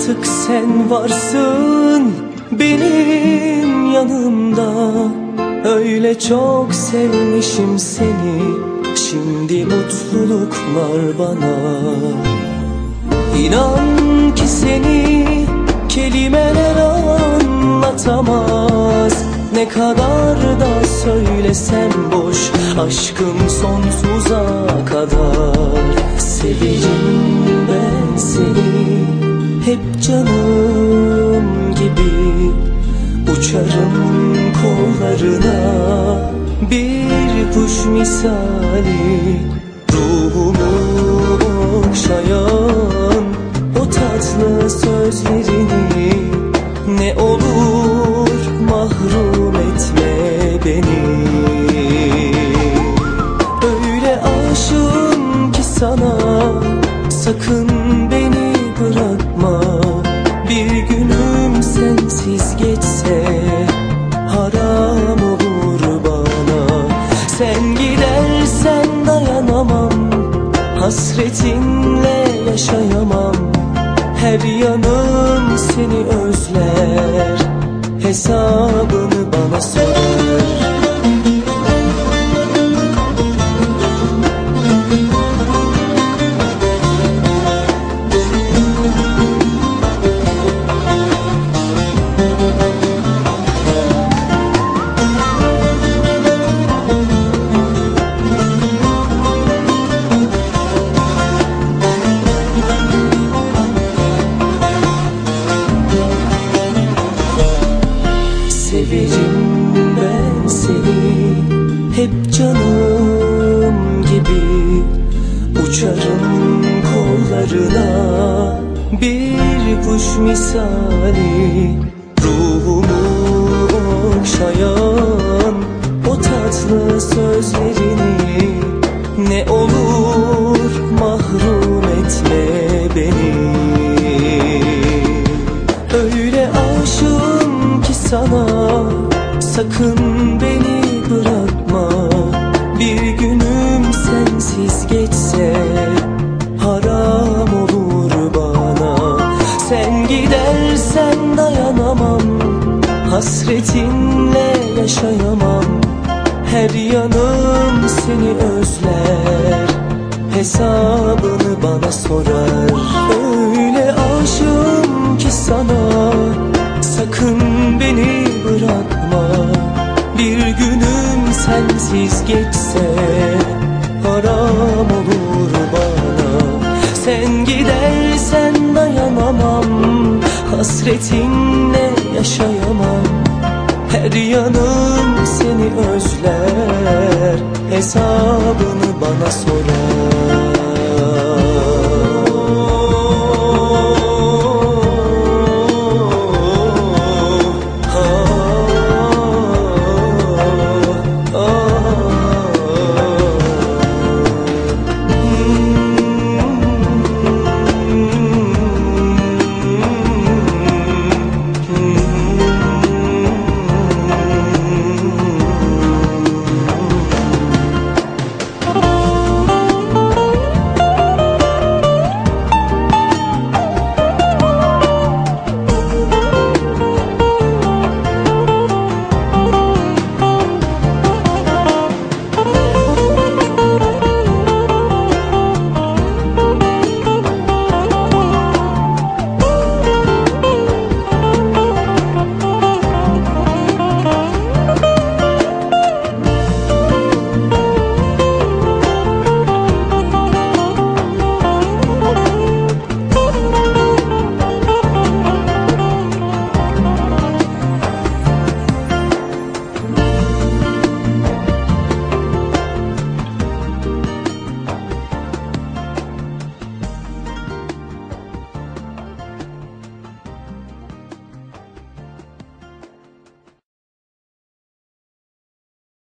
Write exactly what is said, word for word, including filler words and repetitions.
Artık sen varsın benim yanımda. Öyle çok sevmişim seni, şimdi mutluluklar bana. İnan ki seni kelimeler anlatamaz. Ne kadar da söylesem boş, aşkım sonsuza kadar. Severim ben seni, hep canım gibi. Uçarım kollarına bir kuş misali. Ruhumu okşayan o tatlı sözlerini, ne olur mahrum etme beni. Öyle aşığım ki sana, sakın beni bırakma. Bir günüm sensiz geçse haram olur bana. Sen gidersen dayanamam, hasretinle yaşayamam. Her yanım seni özler, hesabını bana sorar. Severim ben seni, hep canım gibi. Uçarım kollarına bir kuş misali. Ruhumu okşayan o tatlı sözlerini, ne olur mahrum etme beni. Öyle aşığım ki sana, sakın beni bırakma. Bir günüm sensiz geçse haram olur bana. Sen gidersen dayanamam, hasretinle yaşayamam. Her yanım seni özler, hesabını bana sorar. Öyle aşığım ki sana, sakın beni bırakma. Bir günüm sensiz geçse haram olur bana. Sen gidersen dayanamam, hasretinle yaşayamam. Her yanım seni özler, hesabını bana sorar.